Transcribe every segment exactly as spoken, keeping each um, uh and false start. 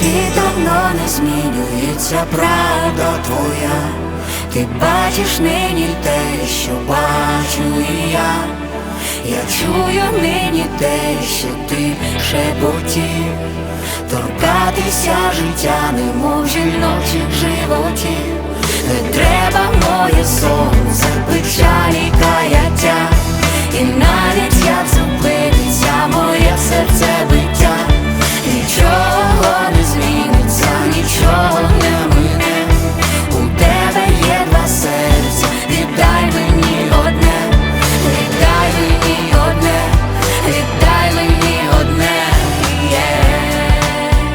Світ давно не змінюється, правда твоя. Ти бачиш нині те, що бачу і я. Я чую нині те, що ти шепотів. Торкатися життя, немов жіночих животів. Не треба моє сонце, печалі, каяття. І навіть як зупиниться моє серце биття, нічого не зміниться, нічого не мине. У тебе є два серця, віддай мені одне, віддай мені одне, віддай мені одне, yeah.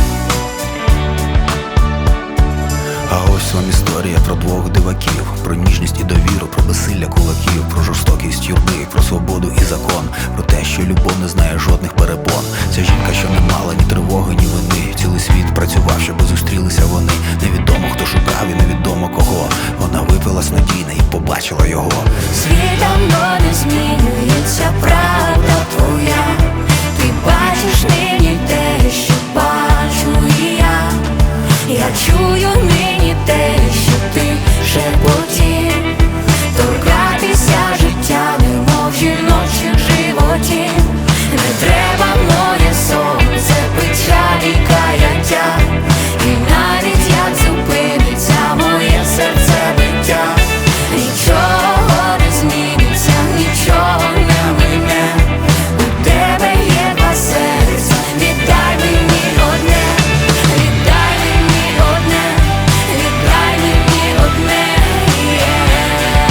А ось вам історія про двох диваків, про ніжність і довіру, про безсилля кулаків, про жорстокість юрби, про свободу і закон, про те, що любов не знає жодних перепон. Ця жінка, що не мала ні тривоги, ні вини. Цілий світ працював, щоби зустрілися вони. Невідомо, хто шукав і невідомо кого. Вона випилась надійно і побачила його. Світ давно не змінюється, правда твоя. Ти бачиш нині те, що бачу і я. Я чую нині те, що ти шепотів. Торкатися життя, немов жіночих животів. Не треба моє сонце, печалі, каяття. І навіть як зупиниться моє серце биття, нічого не зміниться, нічого не мине. У тебе є два серця, віддай мені одне, віддай мені одне, віддай мені одне, yeah.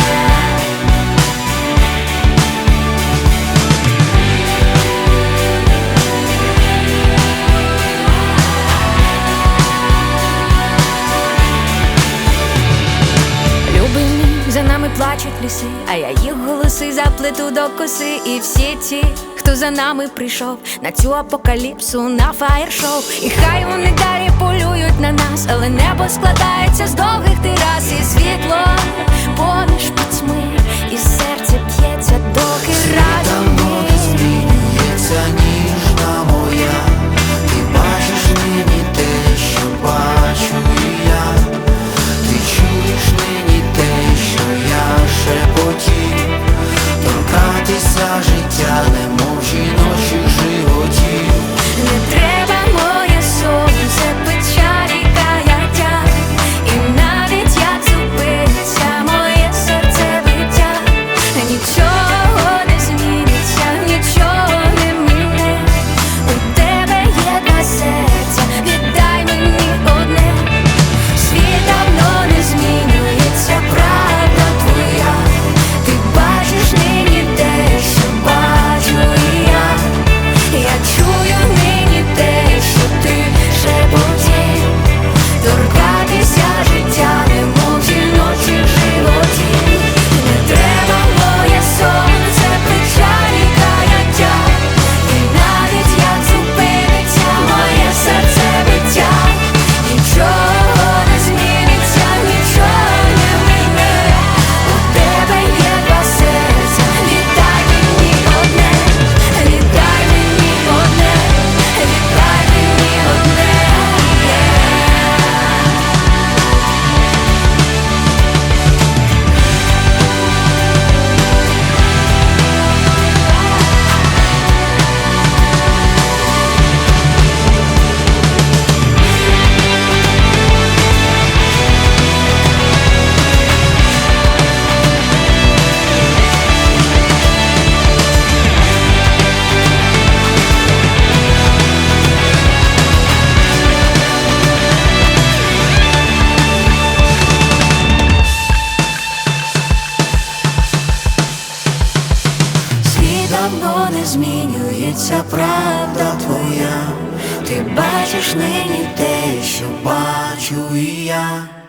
Любий мій, за нами плачуть ліси, а я їх голоси заплету до коси. І всі ті, хто за нами прийшов на цю апокаліпсу, на фаєр-шоу. І хай вони далі полюють на нас, але небо складається з довгих терас. І світло поміж пітьми, і серце б'ється, доки разом ми. Змінюється ніжна моя. Ти бачиш нині те, що бачу і я. Ти чуєш нині те, що я шепотів. Торкатися життя, немов жіночих животів. Не треба моє сонце, печалі, каяття. І навіть як зупиниться моє серце биття, нічого не зміниться, нічого не мине. У тебе є два серця, віддай мені одне. Світ давно не змінюється, правда твоя. Ти бачиш нині те, що бачу і я. Я чую нині те, що ти шепотів. Торкатися життя, немов жіночих животів. Не треба моє сонце, печалі, каяття. І навіть як зупиниться моє серце биття, нічого не зміниться, нічого не мине. У тебе є два серця, віддай мені одне, віддай мені одне, віддай мені одне, yeah. Світ давно не змінюється, правда твоя. Ти бачиш нині те, що бачу і я.